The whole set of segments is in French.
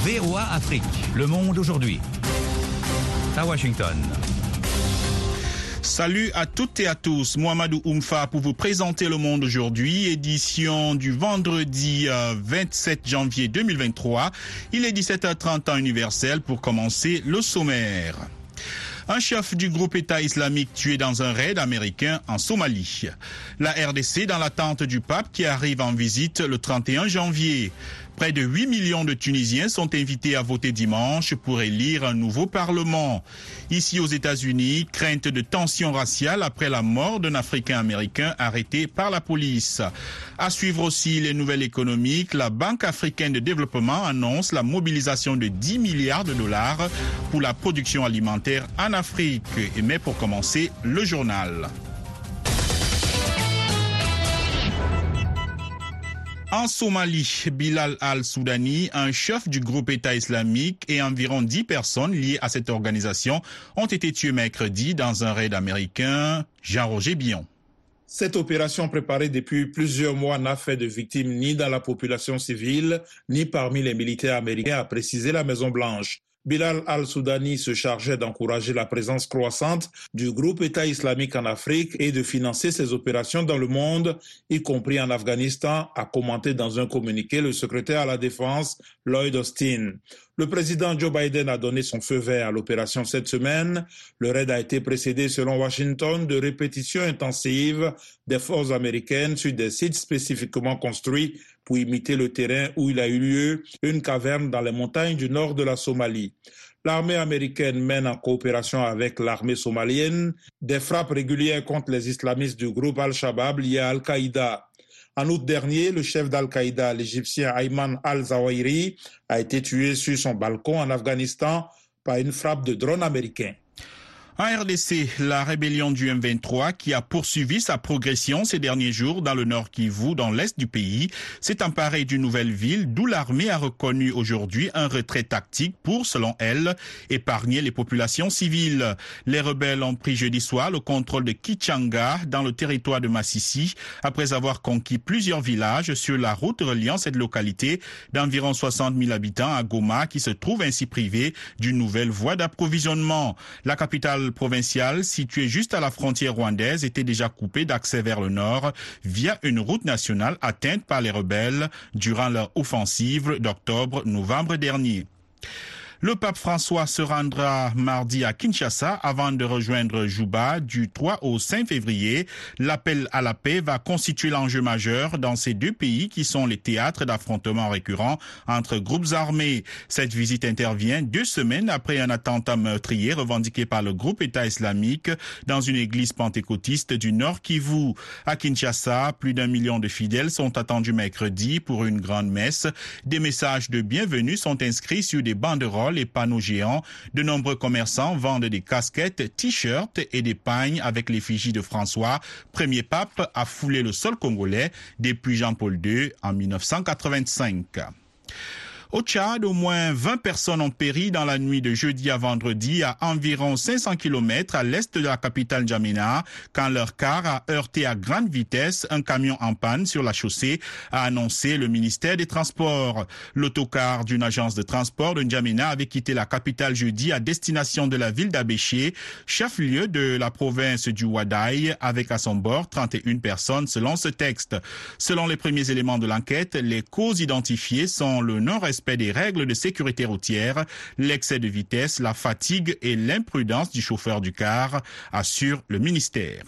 VOA Afrique, le monde aujourd'hui. À Washington. Salut à toutes et à tous, Mohamedou Oumfa pour vous présenter Le Monde aujourd'hui, édition du vendredi 27 janvier 2023. Il est 17h30 temps universel pour commencer le sommaire. Un chef du groupe État islamique tué dans un raid américain en Somalie. La RDC dans l'attente du pape qui arrive en visite le 31 janvier. Près de 8 millions de Tunisiens sont invités à voter dimanche pour élire un nouveau parlement. Ici aux États-Unis, crainte de tensions raciales après la mort d'un Africain-Américain arrêté par la police. À suivre aussi les nouvelles économiques, la Banque africaine de développement annonce la mobilisation de 10 milliards de dollars pour la production alimentaire en Afrique. Mais pour commencer, le journal. En Somalie, Bilal al-Soudani, un chef du groupe État islamique et environ 10 personnes liées à cette organisation ont été tuées mercredi dans un raid américain. Jean-Roger Billon. Cette opération préparée depuis plusieurs mois n'a fait de victimes ni dans la population civile, ni parmi les militaires américains, a précisé la Maison-Blanche. Bilal al-Soudani se chargeait d'encourager la présence croissante du groupe État islamique en Afrique et de financer ses opérations dans le monde, y compris en Afghanistan, a commenté dans un communiqué le secrétaire à la Défense, Lloyd Austin. Le président Joe Biden a donné son feu vert à l'opération cette semaine. Le raid a été précédé, selon Washington, de répétitions intensives des forces américaines sur des sites spécifiquement construits pour imiter le terrain où il a eu lieu, une caverne dans les montagnes du nord de la Somalie. L'armée américaine mène en coopération avec l'armée somalienne des frappes régulières contre les islamistes du groupe Al-Shabaab lié à Al-Qaïda. En août dernier, le chef d'Al-Qaïda, l'Égyptien Ayman al-Zawahiri, a été tué sur son balcon en Afghanistan par une frappe de drone américain. En RDC, la rébellion du M23 qui a poursuivi sa progression ces derniers jours dans le Nord Kivu, dans l'est du pays, s'est emparée d'une nouvelle ville d'où l'armée a reconnu aujourd'hui un retrait tactique pour, selon elle, épargner les populations civiles. Les rebelles ont pris jeudi soir le contrôle de Kichanga dans le territoire de Massissi après avoir conquis plusieurs villages sur la route reliant cette localité d'environ 60 000 habitants à Goma qui se trouve ainsi privée d'une nouvelle voie d'approvisionnement. La capitale provinciale, située juste à la frontière rwandaise, était déjà coupée d'accès vers le nord via une route nationale atteinte par les rebelles durant leur offensive d'octobre-novembre dernier. Le pape François se rendra mardi à Kinshasa avant de rejoindre Juba du 3 au 5 février. L'appel à la paix va constituer l'enjeu majeur dans ces deux pays qui sont les théâtres d'affrontements récurrents entre groupes armés. Cette visite intervient 2 semaines après un attentat meurtrier revendiqué par le groupe État islamique dans une église pentecôtiste du Nord Kivu. À Kinshasa, plus d'1 million de fidèles sont attendus mercredi pour une grande messe. Des messages de bienvenue sont inscrits sur des banderoles et panneaux géants. De nombreux commerçants vendent des casquettes, t-shirts et des pagnes avec l'effigie de François, premier pape à fouler le sol congolais depuis Jean-Paul II en 1985. Au Tchad, au moins 20 personnes ont péri dans la nuit de jeudi à vendredi à environ 500 km à l'est de la capitale N'Djamena quand leur car a heurté à grande vitesse un camion en panne sur la chaussée, a annoncé le ministère des Transports. L'autocar d'une agence de transport de N'Djamena avait quitté la capitale jeudi à destination de la ville d'Abéché, chef-lieu de la province du Wadaï, avec à son bord 31 personnes selon ce texte. Selon les premiers éléments de l'enquête, les causes identifiées sont le non-respect des règles de sécurité routière, l'excès de vitesse, la fatigue et l'imprudence du chauffeur du car, assure le ministère.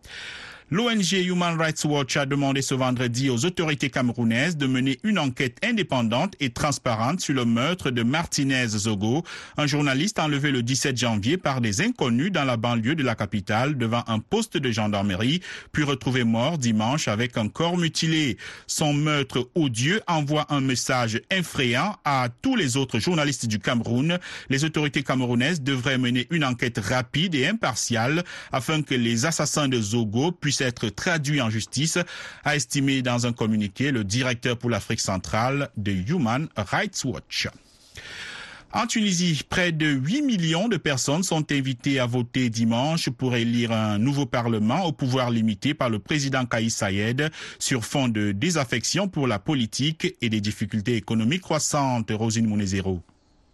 L'ONG Human Rights Watch a demandé ce vendredi aux autorités camerounaises de mener une enquête indépendante et transparente sur le meurtre de Martinez Zogo, un journaliste enlevé le 17 janvier par des inconnus dans la banlieue de la capitale devant un poste de gendarmerie, puis retrouvé mort dimanche avec un corps mutilé. Son meurtre odieux envoie un message effrayant à tous les autres journalistes du Cameroun. Les autorités camerounaises devraient mener une enquête rapide et impartiale afin que les assassins de Zogo puissent être traduits en justice, a estimé dans un communiqué le directeur pour l'Afrique centrale de Human Rights Watch. En Tunisie, près de 8 millions de personnes sont invitées à voter dimanche pour élire un nouveau parlement au pouvoir limité par le président Kais Saied sur fond de désaffection pour la politique et des difficultés économiques croissantes. Rosine Mounezero.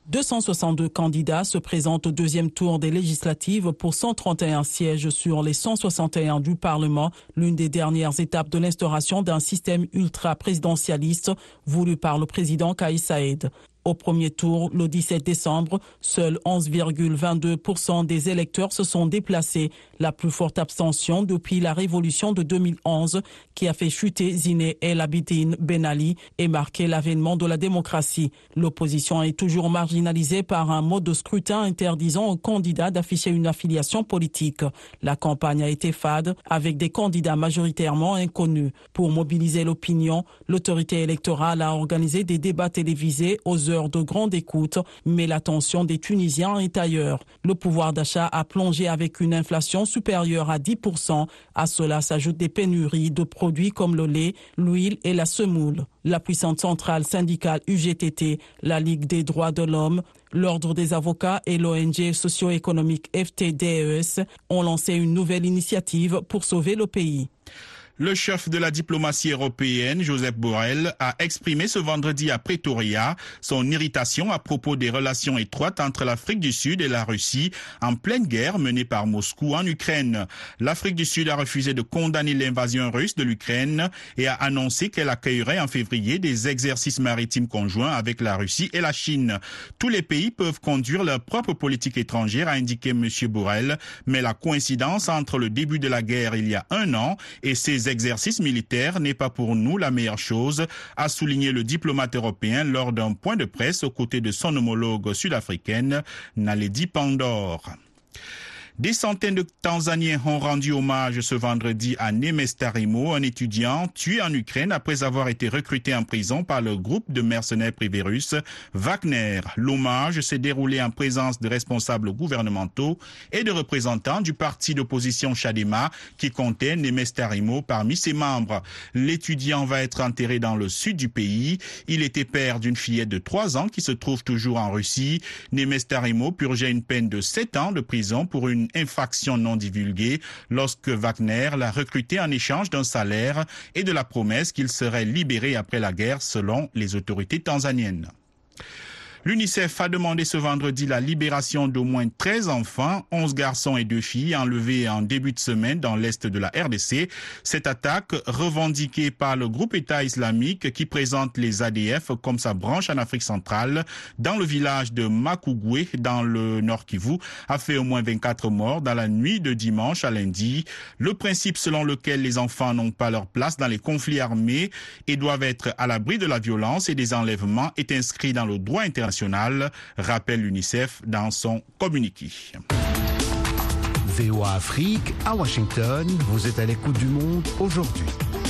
262 candidats se présentent au deuxième tour des législatives pour 131 sièges sur les 161 du Parlement, l'une des dernières étapes de l'instauration d'un système ultra-présidentialiste voulu par le président Kais Saied. Au premier tour, le 17 décembre, seuls 11,22% des électeurs se sont déplacés, la plus forte abstention depuis la révolution de 2011 qui a fait chuter Zine El Abidine Ben Ali et marqué l'avènement de la démocratie. L'opposition est toujours marginalisée par un mode de scrutin interdisant aux candidats d'afficher une affiliation politique. La campagne a été fade avec des candidats majoritairement inconnus. Pour mobiliser l'opinion, l'autorité électorale a organisé des débats télévisés aux heures de grande écoute, mais l'attention des Tunisiens est ailleurs. Le pouvoir d'achat a plongé avec une inflation supérieure à 10%. À cela s'ajoutent des pénuries de produits comme le lait, l'huile et la semoule. La puissante centrale syndicale UGTT, la Ligue des droits de l'homme, l'Ordre des avocats et l'ONG socio-économique FTDES ont lancé une nouvelle initiative pour sauver le pays. Le chef de la diplomatie européenne, Josep Borrell, a exprimé ce vendredi à Pretoria son irritation à propos des relations étroites entre l'Afrique du Sud et la Russie en pleine guerre menée par Moscou en Ukraine. L'Afrique du Sud a refusé de condamner l'invasion russe de l'Ukraine et a annoncé qu'elle accueillerait en février des exercices maritimes conjoints avec la Russie et la Chine. Tous les pays peuvent conduire leur propre politique étrangère, a indiqué M. Borrell, mais la coïncidence entre le début de la guerre il y a un an et ces exercices militaires n'est pas pour nous la meilleure chose, a souligné le diplomate européen lors d'un point de presse aux côtés de son homologue sud-africaine, Naledi Pandor. Des centaines de Tanzaniens ont rendu hommage ce vendredi à Nemes Tarimo, un étudiant tué en Ukraine après avoir été recruté en prison par le groupe de mercenaires privés russes Wagner. L'hommage s'est déroulé en présence de responsables gouvernementaux et de représentants du parti d'opposition Chadema qui comptait Nemes Tarimo parmi ses membres. L'étudiant va être enterré dans le sud du pays. Il était père d'une fillette de 3 ans qui se trouve toujours en Russie. Nemes Tarimo purgeait une peine de 7 ans de prison pour une infraction non divulguée lorsque Wagner l'a recruté en échange d'un salaire et de la promesse qu'il serait libéré après la guerre selon les autorités tanzaniennes. L'UNICEF a demandé ce vendredi la libération d'au moins 13 enfants, 11 garçons et 2 filles enlevés en début de semaine dans l'est de la RDC. Cette attaque, revendiquée par le groupe État islamique qui présente les ADF comme sa branche en Afrique centrale, dans le village de Makugwe, dans le Nord Kivu, a fait au moins 24 morts dans la nuit de dimanche à lundi. Le principe selon lequel les enfants n'ont pas leur place dans les conflits armés et doivent être à l'abri de la violence et des enlèvements est inscrit dans le droit international, rappelle l'UNICEF dans son communiqué. VOA Afrique, à Washington, vous êtes à l'écoute du monde aujourd'hui.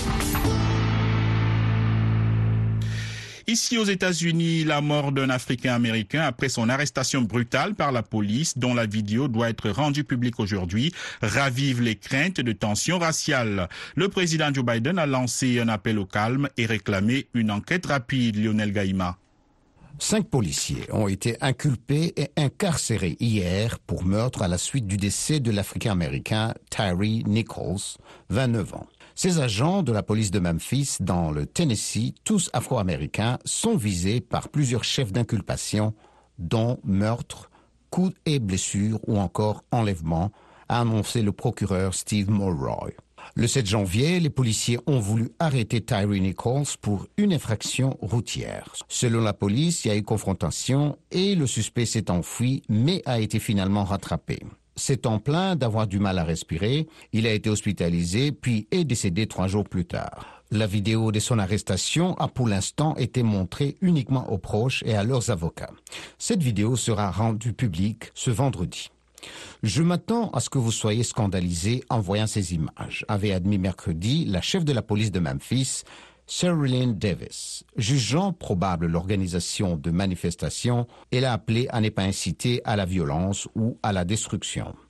Ici aux États-Unis, la mort d'un Africain-Américain après son arrestation brutale par la police, dont la vidéo doit être rendue publique aujourd'hui, ravive les craintes de tensions raciales. Le président Joe Biden a lancé un appel au calme et réclamé une enquête rapide. Lionel Gaïma. 5 policiers ont été inculpés et incarcérés hier pour meurtre à la suite du décès de l'Africain-Américain Tyre Nichols, 29 ans. Ces agents de la police de Memphis, dans le Tennessee, tous afro-américains, sont visés par plusieurs chefs d'inculpation, dont meurtre, coups et blessures ou encore enlèvement, a annoncé le procureur Steve Mulroy. Le 7 janvier, les policiers ont voulu arrêter Tyre Nichols pour une infraction routière. Selon la police, il y a eu confrontation et le suspect s'est enfui, mais a été finalement rattrapé. S'étant plaint d'avoir du mal à respirer, il a été hospitalisé puis est décédé 3 jours plus tard. La vidéo de son arrestation a pour l'instant été montrée uniquement aux proches et à leurs avocats. Cette vidéo sera rendue publique ce vendredi. Je m'attends à ce que vous soyez scandalisés en voyant ces images, avait admis mercredi la chef de la police de Memphis, Sherilyn Davis. Jugeant probable l'organisation de manifestations, elle a appelé à ne pas inciter à la violence ou à la destruction.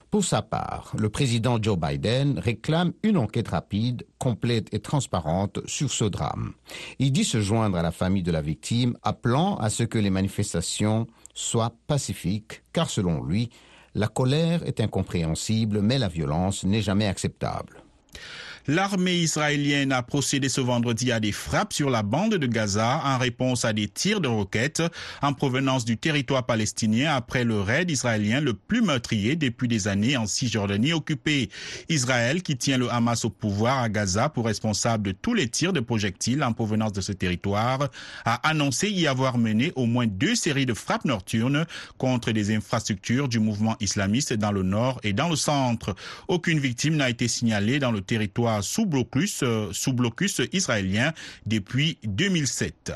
Pour sa part, le président Joe Biden réclame une enquête rapide, complète et transparente sur ce drame. Il dit se joindre à la famille de la victime, appelant à ce que les manifestations soient pacifiques, car selon lui, la colère est incompréhensible, mais la violence n'est jamais acceptable. L'armée israélienne a procédé ce vendredi à des frappes sur la bande de Gaza en réponse à des tirs de roquettes en provenance du territoire palestinien après le raid israélien le plus meurtrier depuis des années en Cisjordanie occupée. Israël, qui tient le Hamas au pouvoir à Gaza pour responsable de tous les tirs de projectiles en provenance de ce territoire, a annoncé y avoir mené au moins 2 séries de frappes nocturnes contre des infrastructures du mouvement islamiste dans le nord et dans le centre. Aucune victime n'a été signalée dans le territoire sous blocus israélien depuis 2007.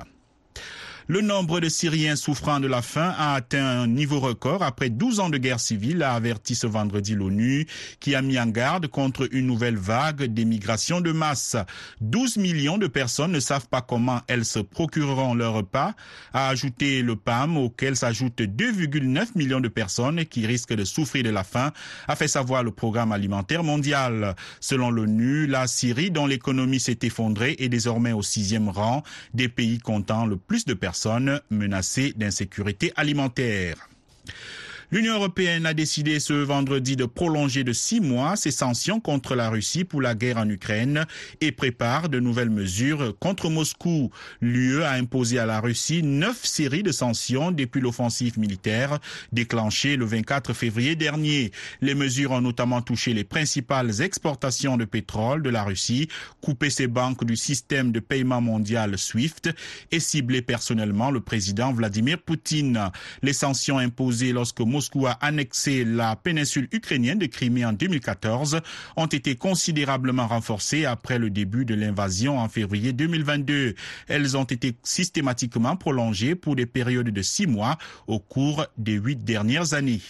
Le nombre de Syriens souffrant de la faim a atteint un niveau record après 12 ans de guerre civile, a averti ce vendredi l'ONU, qui a mis en garde contre une nouvelle vague d'émigration de masse. 12 millions de personnes ne savent pas comment elles se procureront leur repas, a ajouté le PAM, auquel s'ajoutent 2,9 millions de personnes qui risquent de souffrir de la faim, a fait savoir le Programme alimentaire mondial. Selon l'ONU, la Syrie, dont l'économie s'est effondrée, est désormais au 6e rang des pays comptant le plus de personnes menacées d'insécurité alimentaire. L'Union européenne a décidé ce vendredi de prolonger de 6 mois ses sanctions contre la Russie pour la guerre en Ukraine et prépare de nouvelles mesures contre Moscou. L'UE a imposé à la Russie 9 séries de sanctions depuis l'offensive militaire déclenchée le 24 février dernier. Les mesures ont notamment touché les principales exportations de pétrole de la Russie, coupé ses banques du système de paiement mondial SWIFT et ciblé personnellement le président Vladimir Poutine. Les sanctions imposées lorsque Moscou a annexé la péninsule ukrainienne de Crimée en 2014 ont été considérablement renforcées après le début de l'invasion en février 2022. Elles ont été systématiquement prolongées pour des périodes de 6 mois au cours des 8 dernières années.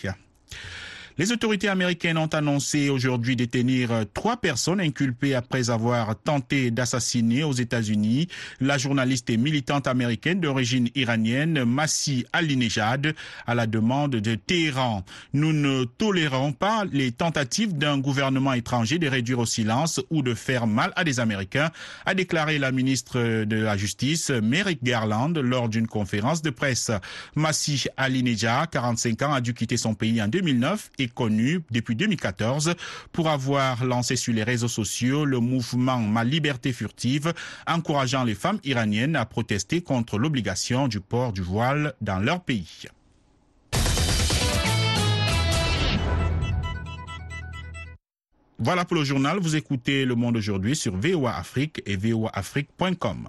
Les autorités américaines ont annoncé aujourd'hui détenir 3 personnes inculpées après avoir tenté d'assassiner aux États-Unis la journaliste et militante américaine d'origine iranienne Masih Alinejad à la demande de Téhéran. Nous ne tolérons pas les tentatives d'un gouvernement étranger de réduire au silence ou de faire mal à des Américains, a déclaré la ministre de la Justice Merrick Garland lors d'une conférence de presse. Masih Alinejad, 45 ans, a dû quitter son pays en 2009 et connu depuis 2014 pour avoir lancé sur les réseaux sociaux le mouvement Ma Liberté Furtive, encourageant les femmes iraniennes à protester contre l'obligation du port du voile dans leur pays. Voilà pour le journal. Vous écoutez Le Monde aujourd'hui sur VOA Afrique et voaafrique.com.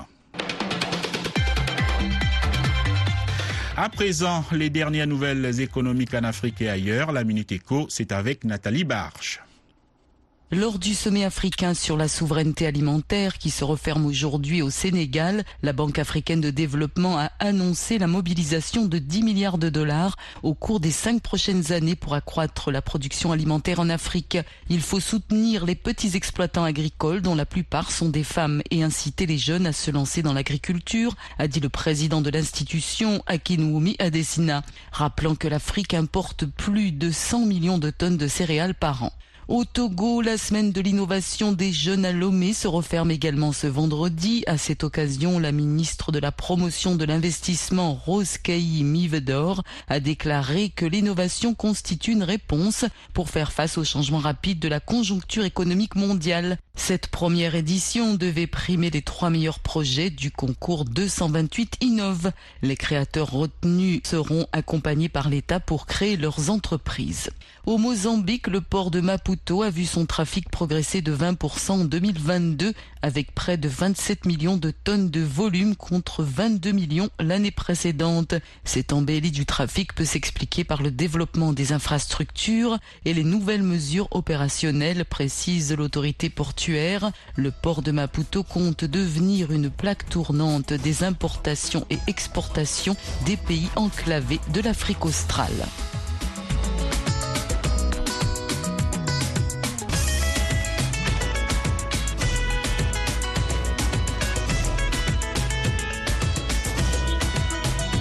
À présent, les dernières nouvelles économiques en Afrique et ailleurs. La Minute Éco, c'est avec Nathalie Barge. Lors du sommet africain sur la souveraineté alimentaire qui se referme aujourd'hui au Sénégal, la Banque africaine de développement a annoncé la mobilisation de 10 milliards de dollars au cours des 5 prochaines années pour accroître la production alimentaire en Afrique. Il faut soutenir les petits exploitants agricoles dont la plupart sont des femmes et inciter les jeunes à se lancer dans l'agriculture, a dit le président de l'institution, Akinwumi Adesina, rappelant que l'Afrique importe plus de 100 millions de tonnes de céréales par an. Au Togo, la semaine de l'innovation des jeunes à Lomé se referme également ce vendredi. À cette occasion, la ministre de la promotion de l'investissement, Rose Kayi Mivedor, a déclaré que l'innovation constitue une réponse pour faire face au changement rapide de la conjoncture économique mondiale. Cette première édition devait primer les 3 meilleurs projets du concours 228 Innove. Les créateurs retenus seront accompagnés par l'État pour créer leurs entreprises. Au Mozambique, le port de Maputo a vu son trafic progresser de 20% en 2022 avec près de 27 millions de tonnes de volume contre 22 millions l'année précédente. Cette embellie du trafic peut s'expliquer par le développement des infrastructures et les nouvelles mesures opérationnelles, précise l'autorité portuaire. Le port de Maputo compte devenir une plaque tournante des importations et exportations des pays enclavés de l'Afrique australe.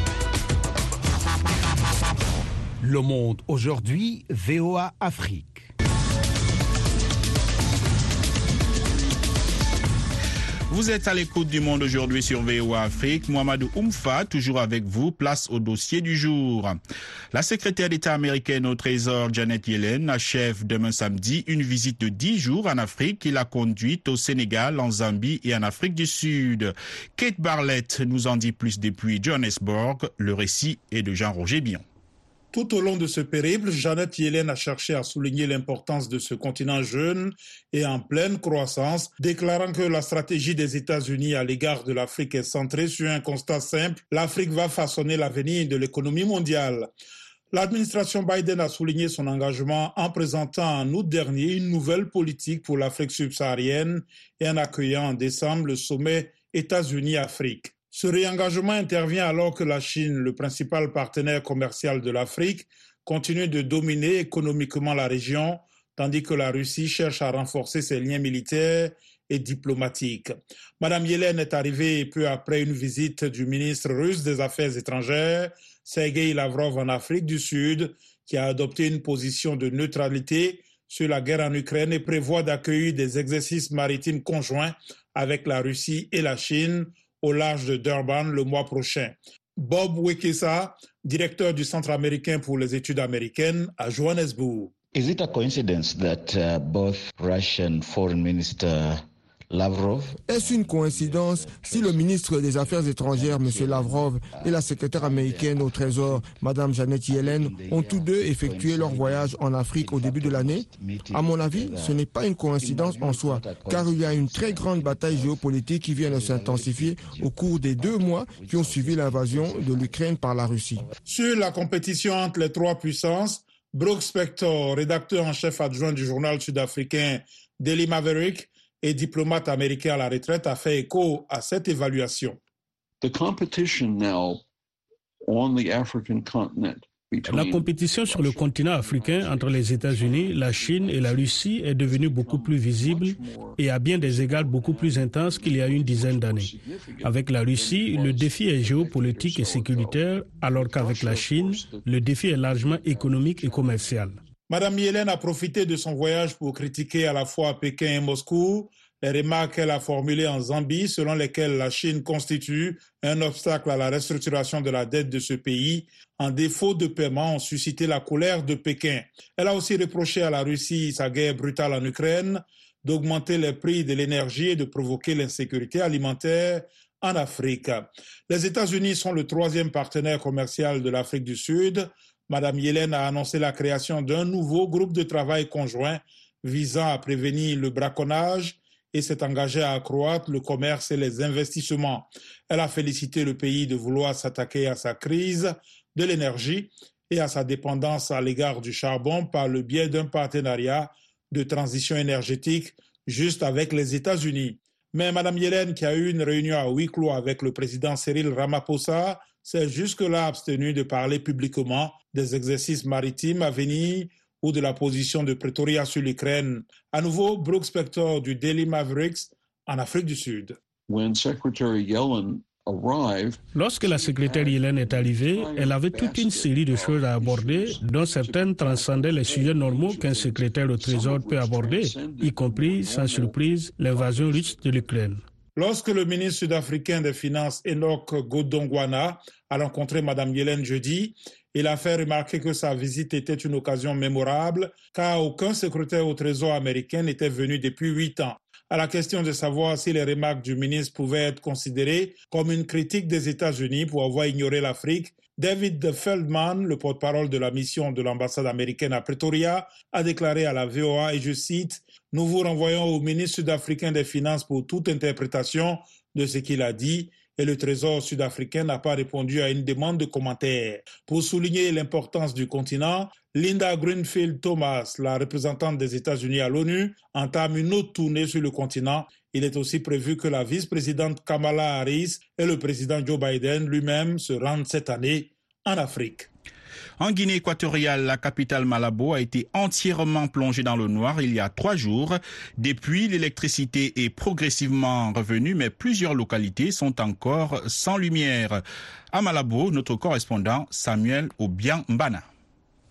Le Monde aujourd'hui, VOA Afrique. Vous êtes à l'écoute du Monde aujourd'hui sur VOA Afrique. Mohamedou Oumfa, toujours avec vous. Place au dossier du jour. La secrétaire d'État américaine au Trésor, Janet Yellen, achève demain samedi une visite de 10 jours en Afrique qui l'a conduite au Sénégal, en Zambie et en Afrique du Sud. Kate Barlett nous en dit plus depuis Johannesburg. Le récit est de Jean-Roger Bion. Tout au long de ce périple, Janet Yellen a cherché à souligner l'importance de ce continent jeune et en pleine croissance, déclarant que la stratégie des États-Unis à l'égard de l'Afrique est centrée sur un constat simple: l'Afrique va façonner l'avenir de l'économie mondiale. L'administration Biden a souligné son engagement en présentant en août dernier une nouvelle politique pour l'Afrique subsaharienne et en accueillant en décembre le sommet États-Unis-Afrique. Ce réengagement intervient alors que la Chine, le principal partenaire commercial de l'Afrique, continue de dominer économiquement la région, tandis que la Russie cherche à renforcer ses liens militaires et diplomatiques. Madame Yellen est arrivée peu après une visite du ministre russe des Affaires étrangères, Sergueï Lavrov, en Afrique du Sud, qui a adopté une position de neutralité sur la guerre en Ukraine et prévoit d'accueillir des exercices maritimes conjoints avec la Russie et la Chine au large de Durban le mois prochain. Bob Wekesa, directeur du Centre américain pour les études américaines à Johannesburg. Is it a coincidence that both Russian Foreign Minister Lavrov... Est-ce une coïncidence si le ministre des Affaires étrangères, M. Lavrov, et la secrétaire américaine au Trésor, Mme Janet Yellen, ont tous deux effectué leur voyage en Afrique au début de l'année? À mon avis, ce n'est pas une coïncidence en soi, car il y a une très grande bataille géopolitique qui vient de s'intensifier au cours des 2 mois qui ont suivi l'invasion de l'Ukraine par la Russie. Sur la compétition entre les 3 puissances, Brooke Spector, rédacteur en chef adjoint du journal sud-africain Daily Maverick, et diplomate américain à la retraite, a fait écho à cette évaluation. La compétition sur le continent africain entre les États-Unis, la Chine et la Russie est devenue beaucoup plus visible et à bien des égards beaucoup plus intense qu'il y a une dizaine d'années. Avec la Russie, le défi est géopolitique et sécuritaire, alors qu'avec la Chine, le défi est largement économique et commercial. Madame Yellen a profité de son voyage pour critiquer à la fois Pékin et Moscou les remarques qu'elle a formulées en Zambie, selon lesquelles la Chine constitue un obstacle à la restructuration de la dette de ce pays. En défaut de paiement, ont suscité la colère de Pékin. Elle a aussi reproché à la Russie sa guerre brutale en Ukraine, d'augmenter les prix de l'énergie et de provoquer l'insécurité alimentaire en Afrique. Les États-Unis sont le 3e partenaire commercial de l'Afrique du Sud. Madame Yellen a annoncé la création d'un nouveau groupe de travail conjoint visant à prévenir le braconnage et s'est engagée à accroître le commerce et les investissements. Elle a félicité le pays de vouloir s'attaquer à sa crise de l'énergie et à sa dépendance à l'égard du charbon par le biais d'un partenariat de transition énergétique juste avec les États-Unis. Mais Madame Yellen, qui a eu une réunion à huis clos avec le président Cyril Ramaphosa, s'est jusque-là abstenue de parler publiquement des exercices maritimes à venir ou de la position de Pretoria sur l'Ukraine. À nouveau, Brooke Spector du Daily Mavericks en Afrique du Sud. Lorsque la secrétaire Yellen est arrivée, elle avait toute une série de choses à aborder, dont certaines transcendaient les sujets normaux qu'un secrétaire au Trésor peut aborder, y compris, sans surprise, l'invasion russe de l'Ukraine. Lorsque le ministre sud-africain des Finances, Enoch Godongwana, a rencontré Mme Yellen jeudi, il a fait remarquer que sa visite était une occasion mémorable, car aucun secrétaire au Trésor américain n'était venu depuis 8 ans. À la question de savoir si les remarques du ministre pouvaient être considérées comme une critique des États-Unis pour avoir ignoré l'Afrique, David Feldman, le porte-parole de la mission de l'ambassade américaine à Pretoria, a déclaré à la VOA, et je cite, « Nous vous renvoyons au ministre sud-africain des Finances pour toute interprétation de ce qu'il a dit ». Et le Trésor sud-africain n'a pas répondu à une demande de commentaire. Pour souligner l'importance du continent, Linda Greenfield Thomas, la représentante des États-Unis à l'ONU, entame une autre tournée sur le continent. Il est aussi prévu que la vice-présidente Kamala Harris et le président Joe Biden lui-même se rendent cette année en Afrique. En Guinée équatoriale, la capitale Malabo a été entièrement plongée dans le noir il y a 3 jours. Depuis, l'électricité est progressivement revenue, mais plusieurs localités sont encore sans lumière. À Malabo, notre correspondant Samuel Obiang-Mbana.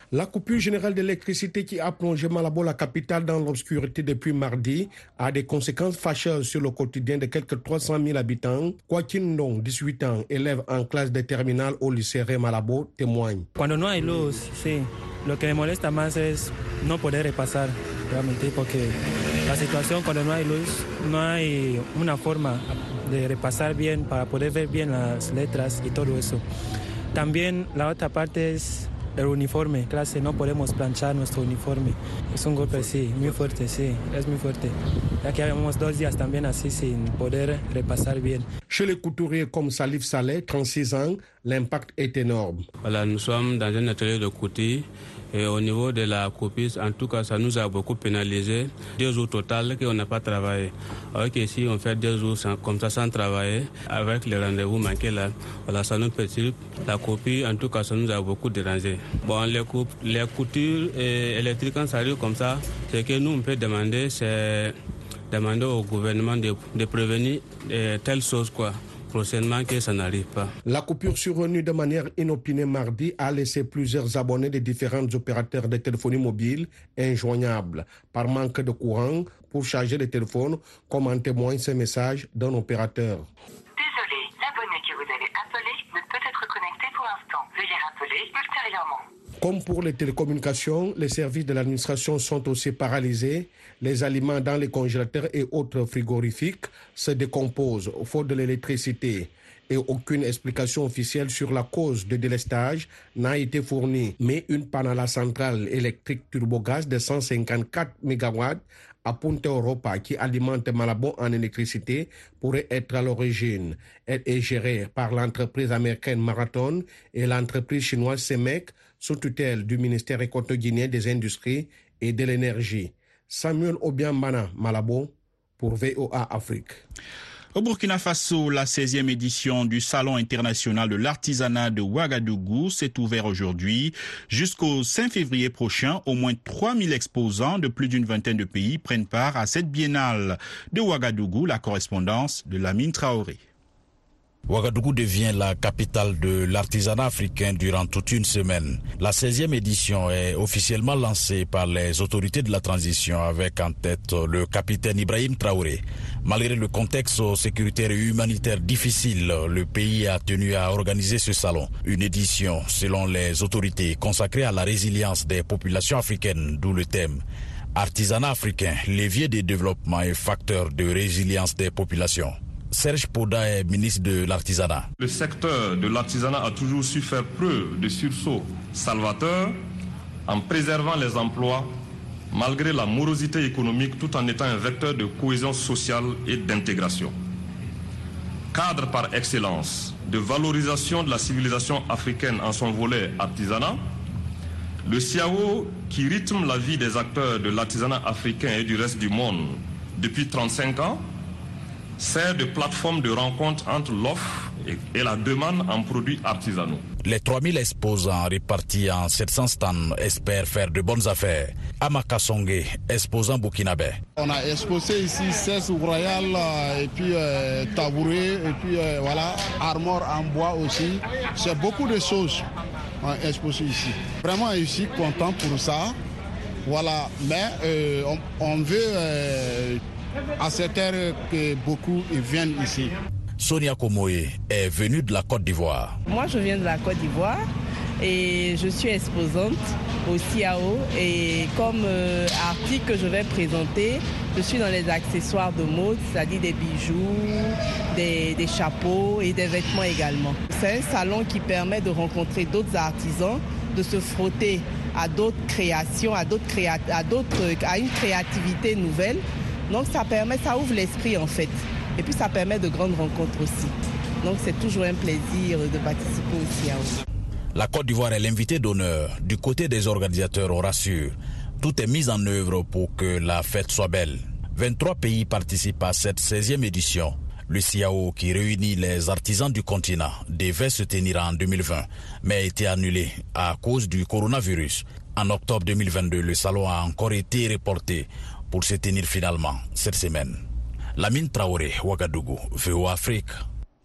La coupure générale d'électricité qui a plongé Malabo, la capitale, dans l'obscurité depuis mardi, a des conséquences fâcheuses sur le quotidien de quelques 300 000 habitants. Joaquin Ndong, 18 ans, élève en classe de terminale au lycée Malabo, témoigne. Cuando no hay luz, sí. Lo que me molesta más es no poder repasar, realmente, porque la situación cuando no hay luz, no hay una forma de repasar bien para poder ver bien las letras y todo eso. También la otra parte es el uniforme, clase, no podemos planchar nuestro uniforme. Es un golpe, sí, muy fuerte, sí, es muy fuerte. Ya que llevamos 2 días también así sin poder repasar bien. Chez les couturiers comme Salif Saleh, 36 ans, l'impact est énorme. Voilà, nous sommes dans un atelier de couture. Et au niveau de la copie, en tout cas, ça nous a beaucoup pénalisé. 2 jours total qu'on n'a pas travaillé. Alors qu'ici, on fait 2 jours comme ça sans travailler, avec les rendez-vous manqués là. Voilà, ça nous perturbe. La copie, en tout cas, ça nous a beaucoup dérangé. Bon, les coutures électriques, quand ça arrive comme ça, ce que nous, on peut demander, c'est demander au gouvernement de prévenir telle chose, quoi. Prochainement que ça n'arrive pas. La coupure survenue de manière inopinée mardi a laissé plusieurs abonnés des différents opérateurs de téléphonie mobile injoignables par manque de courant pour charger les téléphones, comme en témoigne ce message d'un opérateur. Désolé, l'abonné que vous avez appelé ne peut être connecté pour l'instant. Veuillez rappeler ultérieurement. Comme pour les télécommunications, les services de l'administration sont aussi paralysés. Les aliments dans les congélateurs et autres frigorifiques se décomposent faute de l'électricité. Et aucune explication officielle sur la cause de délestage n'a été fournie. Mais une panne à la centrale électrique turbogaz de 154 MW à Punta Europa qui alimente Malabo en électricité pourrait être à l'origine. Elle est gérée par l'entreprise américaine Marathon et l'entreprise chinoise CEMEC sous tutelle du ministère équatorien des Industries et de l'Énergie. Samuel Obiambana, Malabo, pour VOA Afrique. Au Burkina Faso, la 16e édition du Salon international de l'artisanat de Ouagadougou s'est ouverte aujourd'hui. Jusqu'au 5 février prochain, au moins 3000 exposants de plus d'une vingtaine de pays prennent part à cette biennale. De Ouagadougou, la correspondance de Lamine Traoré. Ouagadougou devient la capitale de l'artisanat africain durant toute une semaine. La 16e édition est officiellement lancée par les autorités de la transition avec en tête le capitaine Ibrahim Traoré. Malgré le contexte sécuritaire et humanitaire difficile, le pays a tenu à organiser ce salon. Une édition, selon les autorités, consacrée à la résilience des populations africaines, d'où le thème artisanat africain, levier de développement et facteur de résilience des populations. Serge Poda est ministre de l'Artisanat. Le secteur de l'artisanat a toujours su faire preuve de sursaut salvateur en préservant les emplois malgré la morosité économique tout en étant un vecteur de cohésion sociale et d'intégration. Cadre par excellence de valorisation de la civilisation africaine en son volet artisanat, le CIAO, qui rythme la vie des acteurs de l'artisanat africain et du reste du monde depuis 35 ans, sert de plateforme de rencontre entre l'offre et la demande en produits artisanaux. Les 3000 exposants répartis en 700 stands espèrent faire de bonnes affaires. Amaka Songé, exposant burkinabé. On a exposé ici 16 royales et puis tabouret et puis voilà, armoire en bois aussi. C'est beaucoup de choses exposées ici. Vraiment ici content pour ça. Voilà, mais on veut à cette heure que beaucoup viennent ici. Sonia Komoé est venue de la Côte d'Ivoire. Moi, je viens de la Côte d'Ivoire et je suis exposante au CIAO. Et comme article que je vais présenter, je suis dans les accessoires de mode, c'est-à-dire des bijoux, des chapeaux et des vêtements également. C'est un salon qui permet de rencontrer d'autres artisans, de se frotter à d'autres créations, à une créativité nouvelle. Donc ça ouvre l'esprit en fait. Et puis ça permet de grandes rencontres aussi. Donc c'est toujours un plaisir de participer au CIAO. La Côte d'Ivoire est l'invité d'honneur. Du côté des organisateurs, on rassure. Tout est mis en œuvre pour que la fête soit belle. 23 pays participent à cette 16e édition. Le CIAO, qui réunit les artisans du continent, devait se tenir en 2020, mais a été annulé à cause du coronavirus. En octobre 2022, le salon a encore été reporté pour se tenir finalement cette semaine. Lamine Traoré, Ouagadougou, VOA Afrique.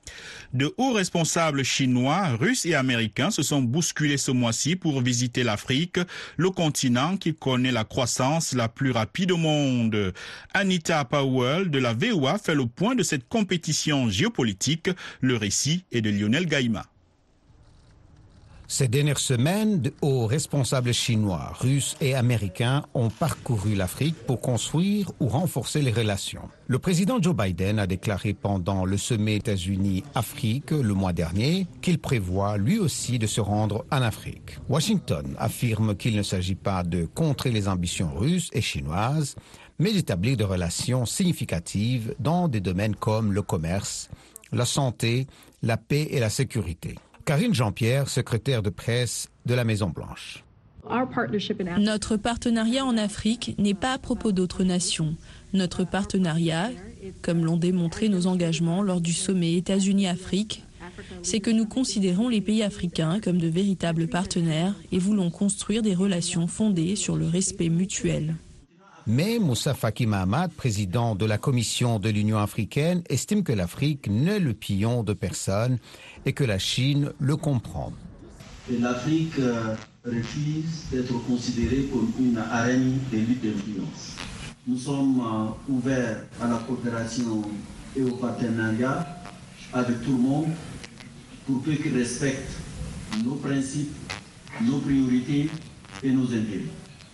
De hauts responsables chinois, russes et américains se sont bousculés ce mois-ci pour visiter l'Afrique, le continent qui connaît la croissance la plus rapide au monde. Anita Powell de la VOA fait le point de cette compétition géopolitique. Le récit est de Lionel Gaïma. Ces dernières semaines, de hauts responsables chinois, russes et américains ont parcouru l'Afrique pour construire ou renforcer les relations. Le président Joe Biden a déclaré pendant le sommet États-Unis-Afrique le mois dernier qu'il prévoit lui aussi de se rendre en Afrique. Washington affirme qu'il ne s'agit pas de contrer les ambitions russes et chinoises, mais d'établir des relations significatives dans des domaines comme le commerce, la santé, la paix et la sécurité. Karine Jean-Pierre, secrétaire de presse de la Maison-Blanche. Notre partenariat en Afrique n'est pas à propos d'autres nations. Notre partenariat, comme l'ont démontré nos engagements lors du sommet États-Unis-Afrique, c'est que nous considérons les pays africains comme de véritables partenaires et voulons construire des relations fondées sur le respect mutuel. Mais Moussa Faki Mahamat, président de la Commission de l'Union africaine, estime que l'Afrique n'est le pion de personne et que la Chine le comprend. L'Afrique refuse d'être considérée comme une arène de lutte d'influence. Nous sommes ouverts à la coopération et au partenariat avec tout le monde pour peu qu'ils respectent nos principes, nos priorités et nos intérêts.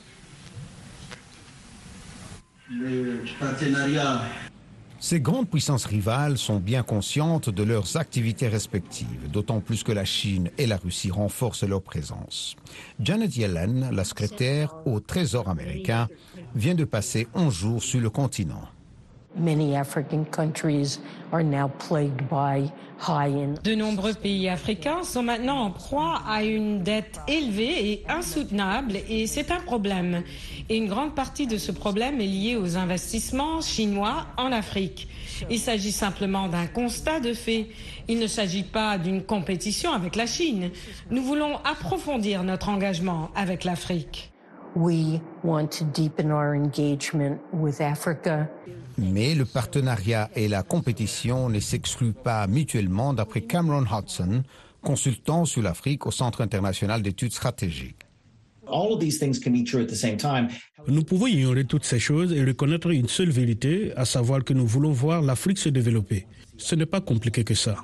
Le partenariat. Ces grandes puissances rivales sont bien conscientes de leurs activités respectives, d'autant plus que la Chine et la Russie renforcent leur présence. Janet Yellen, la secrétaire au Trésor américain, vient de passer 11 jours sur le continent. De nombreux pays africains sont maintenant en proie à une dette élevée et insoutenable et c'est un problème. Et une grande partie de ce problème est liée aux investissements chinois en Afrique. Il s'agit simplement d'un constat de fait. Il ne s'agit pas d'une compétition avec la Chine. Nous voulons approfondir notre engagement avec l'Afrique. Mais le partenariat et la compétition ne s'excluent pas mutuellement, d'après Cameron Hudson, consultant sur l'Afrique au Centre international d'études stratégiques. Nous pouvons ignorer toutes ces choses et reconnaître une seule vérité, à savoir que nous voulons voir l'Afrique se développer. Ce n'est pas compliqué que ça.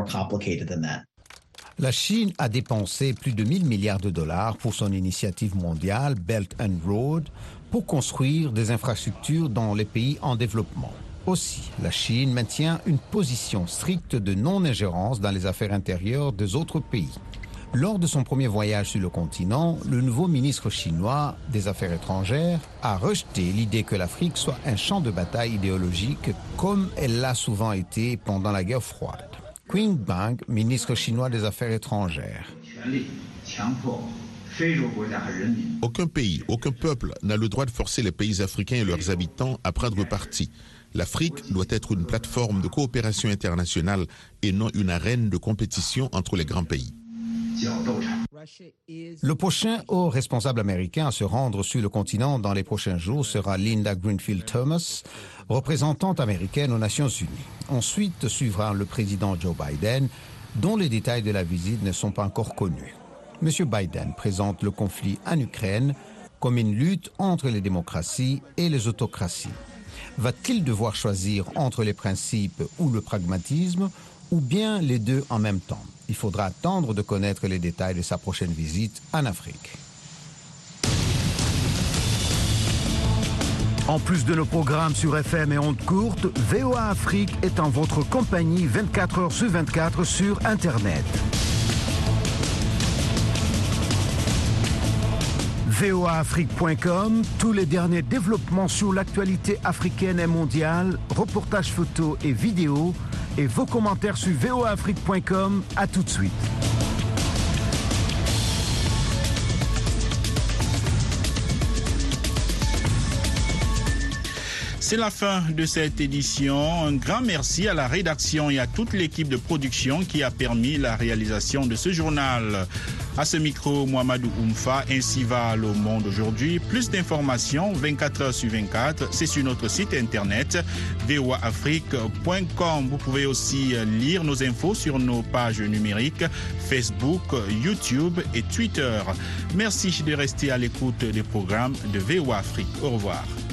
La Chine a dépensé plus de 1 000 milliards de dollars pour son initiative mondiale Belt and Road pour construire des infrastructures dans les pays en développement. Aussi, la Chine maintient une position stricte de non-ingérence dans les affaires intérieures des autres pays. Lors de son premier voyage sur le continent, le nouveau ministre chinois des Affaires étrangères a rejeté l'idée que l'Afrique soit un champ de bataille idéologique comme elle l'a souvent été pendant la guerre froide. Qin Gang, ministre chinois des Affaires étrangères. Aucun pays, aucun peuple n'a le droit de forcer les pays africains et leurs habitants à prendre parti. L'Afrique doit être une plateforme de coopération internationale et non une arène de compétition entre les grands pays. Le prochain haut responsable américain à se rendre sur le continent dans les prochains jours sera Linda Greenfield-Thomas, représentante américaine aux Nations Unies. Ensuite suivra le président Joe Biden, dont les détails de la visite ne sont pas encore connus. M. Biden présente le conflit en Ukraine comme une lutte entre les démocraties et les autocraties. Va-t-il devoir choisir entre les principes ou le pragmatisme, ou bien les deux en même temps? Il faudra attendre de connaître les détails de sa prochaine visite en Afrique. En plus de nos programmes sur FM et ondes courtes, VOA Afrique est en votre compagnie 24 heures sur 24 sur Internet. voaafrique.com, tous les derniers développements sur l'actualité africaine et mondiale, reportages photos et vidéos, et vos commentaires sur voaafrique.com. À tout de suite. C'est la fin de cette édition. Un grand merci à la rédaction et à toute l'équipe de production qui a permis la réalisation de ce journal. À ce micro, Mohamedou Oumfa, ainsi va le monde aujourd'hui. Plus d'informations 24 heures sur 24, c'est sur notre site internet voaafrique.com. Vous pouvez aussi lire nos infos sur nos pages numériques Facebook, YouTube et Twitter. Merci de rester à l'écoute des programmes de VOA Afrique. Au revoir.